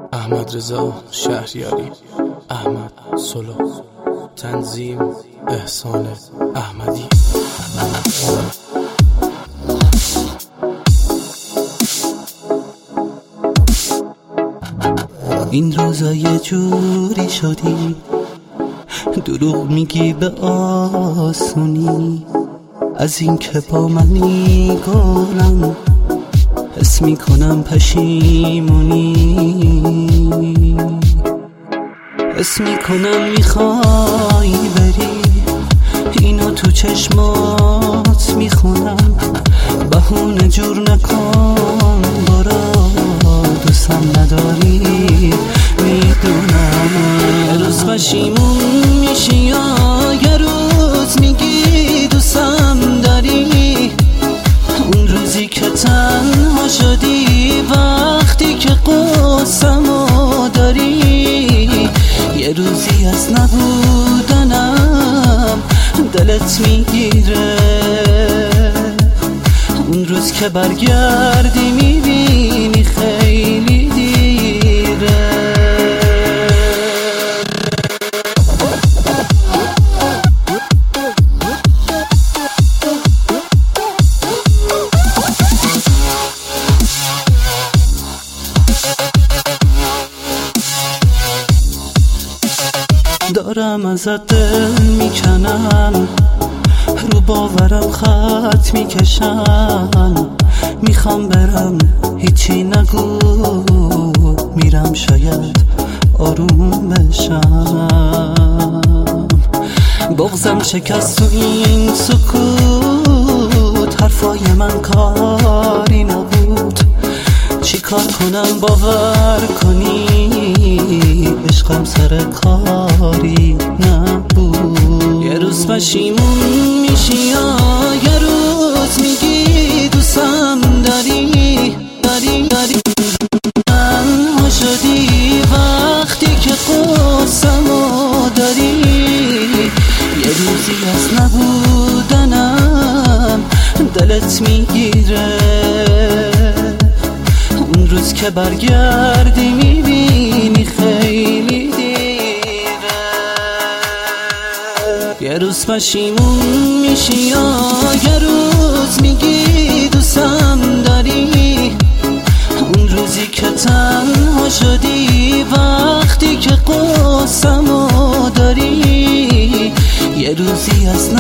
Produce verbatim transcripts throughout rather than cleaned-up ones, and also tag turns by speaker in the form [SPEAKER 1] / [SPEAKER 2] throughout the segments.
[SPEAKER 1] احمد رضا شهریاری، احمد سلو، تنظیم احسان احمدی.
[SPEAKER 2] این روزا یه جوری شدی، دروغ میگی به آسونی، از این که با من میگارم حس میکنم پشیمونی، حس میکنم میخوای بری، اینو تو چشمات میخونم، بهونه جور نکن برو، دوستم نداری میدونم. یه روز پشیمون میشی یا یه روز میگی دوستم داری، اون روزی که تنها شدی، وقتی که قصه‌مو داری، یه روزی از نبودنم دلت میگیره، اون روز که برگردی میبینی خیلی دیره. دارم ازت دل میکنن، رو باورم خط میکشن، میخوام برم هیچی نگو، میرم شاید آروم بشم، بغضم شکست تو این سکوت، حرفای من کاری نبود، چی کار کنم باور کنی، عشقم سر کاری نبود. یه روز پشیمون میشی یا یه روز میگی دوستم داری داری داری تنها شدی، وقتی که قصه‌مو داری، یه روزی از نبودنم دلت میگیره، اون روز که برگردی میبینی خیلی دیره. یه روز پشیمون میشی یا یه روز میگی دوستم داری، اون روزی که تنها شدی، وقتی که قصه‌مو داری، یه روزی از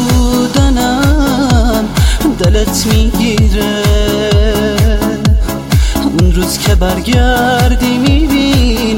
[SPEAKER 2] نبودنم دلت میگیره، اون روز که برگردی میبینی